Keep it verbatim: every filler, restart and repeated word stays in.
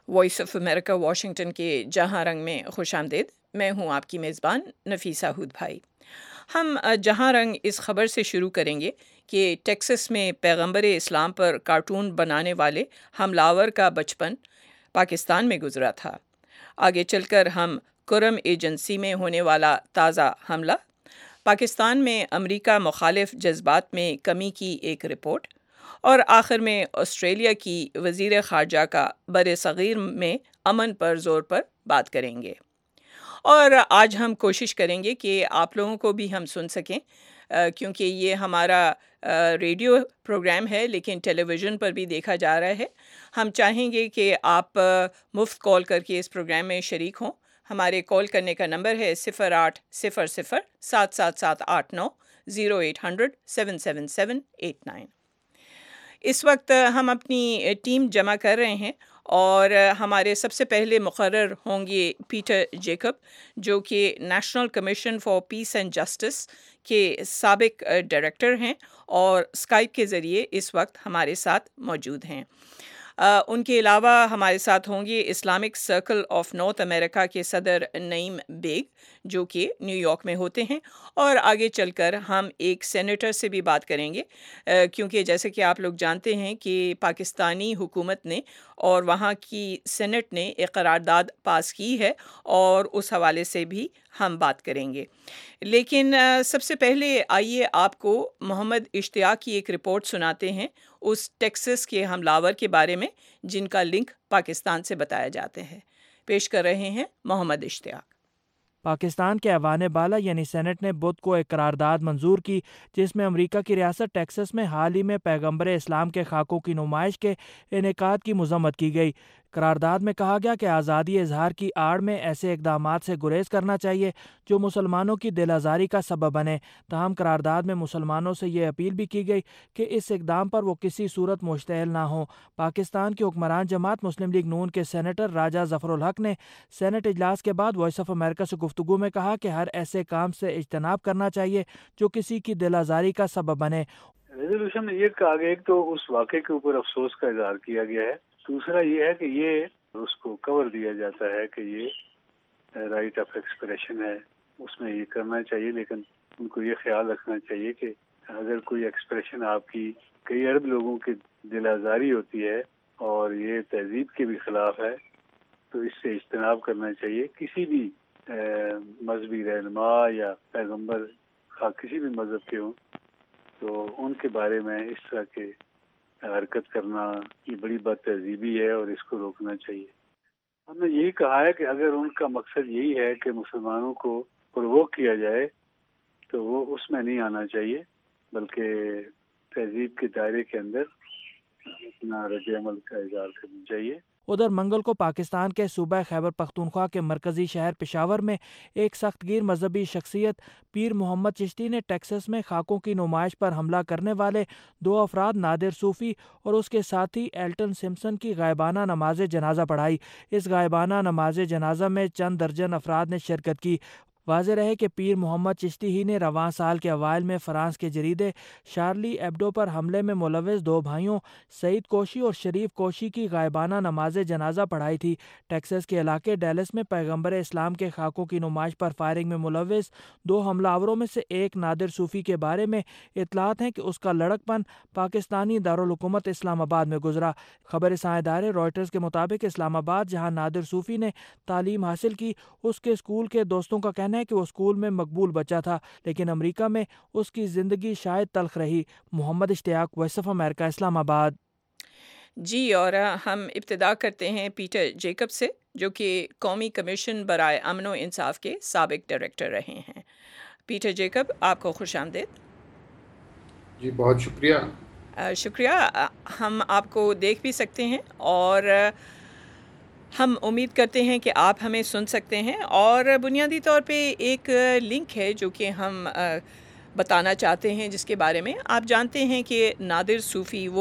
Voice of America Washington کے جہاں رنگ میں خوش آمدید۔ میں ہوں آپ کی میزبان نفیسہ ہود بھائی۔ ہم جہاں رنگ اس خبر سے شروع کریں گے کہ ٹیکسس میں پیغمبر اسلام پر کارٹون بنانے والے حملاور کا بچپن پاکستان میں گزرا تھا۔ آگے چل کر ہم کرم ایجنسی میں ہونے والا تازہ حملہ، پاکستان میں امریکہ مخالف جذبات میں کمی کی ایک رپورٹ، اور آخر میں آسٹریلیا کی وزیر خارجہ کا بر صغیر میں امن پر زور پر بات کریں گے۔ اور آج ہم کوشش کریں گے کہ آپ لوگوں کو بھی ہم سن سکیں، کیونکہ یہ ہمارا ریڈیو پروگرام ہے لیکن ٹیلی ویژن پر بھی دیکھا جا رہا ہے۔ ہم چاہیں گے کہ آپ مفت کال کر کے اس پروگرام میں شریک ہوں۔ ہمارے کال کرنے کا نمبر ہے صفر آٹھ صفر صفر سات سات سات آٹھ نو zero eight hundred seven seven seven eight nine. اس وقت ہم اپنی ٹیم جمع کر رہے ہیں اور ہمارے سب سے پہلے مقرر ہوں گے پیٹر جیکب، جو کہ National Commission for Peace and Justice کے سابق ڈائریکٹر ہیں اور اسکائپ کے ذریعے اس وقت ہمارے ساتھ موجود ہیں۔ ان کے علاوہ ہمارے ساتھ ہوں گے Islamic Circle of North America کے صدر نعیم بیگ، جو کہ نیو یارک میں ہوتے ہیں، اور آگے چل کر ہم ایک سینیٹر سے بھی بات کریں گے، کیونکہ جیسے کہ آپ لوگ جانتے ہیں کہ پاکستانی حکومت نے اور وہاں کی سینٹ نے ایک قرارداد پاس کی ہے، اور اس حوالے سے بھی ہم بات کریں گے۔ لیکن سب سے پہلے آئیے آپ کو محمد اشتیاق کی ایک رپورٹ سناتے ہیں اس ٹیکسس کے حملاور کے بارے میں جن کا لنک پاکستان سے بتایا جاتے ہیں۔ پیش کر رہے ہیں محمد اشتیاق۔ پاکستان کے ایوان بالا یعنی سینٹ نے بدھ کو ایک قرارداد منظور کی جس میں امریکہ کی ریاست ٹیکسس میں حال ہی میں پیغمبر اسلام کے خاکوں کی نمائش کے انعقاد کی مذمت کی گئی۔ قرارداد میں کہا گیا کہ آزادی اظہار کی آڑ میں ایسے اقدامات سے گریز کرنا چاہیے جو مسلمانوں کی دل آزاری کا سبب بنے۔ تاہم قرارداد میں مسلمانوں سے یہ اپیل بھی کی گئی کہ اس اقدام پر وہ کسی صورت مشتعل نہ ہوں۔ پاکستان کی حکمران جماعت مسلم لیگ نون کے سینیٹر راجہ ظفر الحق نے سینٹ اجلاس کے بعد وائس آف امریکہ سے گفتگو میں کہا کہ ہر ایسے کام سے اجتناب کرنا چاہیے جو کسی کی دل آزاری کا سبب بنے۔ ریزولوشن میں یہ کہا گیا ایک تو اس واقعے کے اوپر افسوس کا اظہار کیا گیا ہے، دوسرا یہ ہے کہ یہ اس کو کور دیا جاتا ہے کہ یہ رائٹ آف ایکسپریشن ہے، اس میں یہ کرنا چاہیے، لیکن ان کو یہ خیال رکھنا چاہیے کہ اگر کوئی ایکسپریشن آپ کی کئی ارب لوگوں کی دل آزاری ہوتی ہے اور یہ تہذیب کے بھی خلاف ہے تو اس سے اجتناب کرنا چاہیے۔ کسی بھی مذہبی رہنما یا پیغمبر خواہ کسی بھی مذہب کے ہوں تو ان کے بارے میں اس طرح کے حرکت کرنا یہ بڑی بد تہذیبی ہے اور اس کو روکنا چاہیے۔ ہم نے یہی کہا ہے کہ اگر ان کا مقصد یہی ہے کہ مسلمانوں کو پرووک کیا جائے تو وہ اس میں نہیں آنا چاہیے، بلکہ تہذیب کے دائرے کے اندر اپنا رد عمل کا اظہار کرنا چاہیے۔ ادھر منگل کو پاکستان کے صوبہ خیبر پختونخوا کے مرکزی شہر پشاور میں ایک سخت گیر مذہبی شخصیت پیر محمد چشتی نے ٹیکسس میں خاکوں کی نمائش پر حملہ کرنے والے دو افراد نادر صوفی اور اس کے ساتھی ایلٹن سمپسن کی غائبانہ نماز جنازہ پڑھائی۔ اس غائبانہ نماز جنازہ میں چند درجن افراد نے شرکت کی۔ واضح رہے کہ پیر محمد چشتی ہی نے رواں سال کے اوائل میں فرانس کے جریدے شارلی ایبڈو پر حملے میں ملوث دو بھائیوں سعید کوشی اور شریف کوشی کی غائبانہ نماز جنازہ پڑھائی تھی۔ ٹیکساس کے علاقے ڈیلس میں پیغمبر اسلام کے خاکوں کی نمائش پر فائرنگ میں ملوث دو حملہ آوروں میں سے ایک نادر صوفی کے بارے میں اطلاعات ہیں کہ اس کا لڑکپن پاکستانی دارالحکومت اسلام آباد میں گزرا۔ خبر رساں ادارے رائٹرز کے مطابق اسلام آباد جہاں نادر صوفی نے تعلیم حاصل کی، اس کے اسکول کے دوستوں کا کہنا ہے کہ وہ اسکول میں مقبول بچہ تھا، لیکن امریکہ میں اس کی زندگی شاید تلخ رہی۔ محمد اشتیاق، وائس آف امریکہ، اسلام آباد۔ جی، اور ہم ابتدا کرتے ہیں پیٹر جیکب سے، جو کہ قومی کمیشن برائے امن و انصاف کے سابق ڈائریکٹر رہے ہیں۔ پیٹر جیکب، آپ کو خوش آمدید۔ جی بہت شکریہ۔ شکریہ۔ ہم آپ کو دیکھ بھی سکتے ہیں اور ہم امید کرتے ہیں کہ آپ ہمیں سن سکتے ہیں، اور بنیادی طور پہ ایک لنک ہے جو کہ ہم بتانا چاہتے ہیں جس کے بارے میں آپ جانتے ہیں کہ نادر صوفی وہ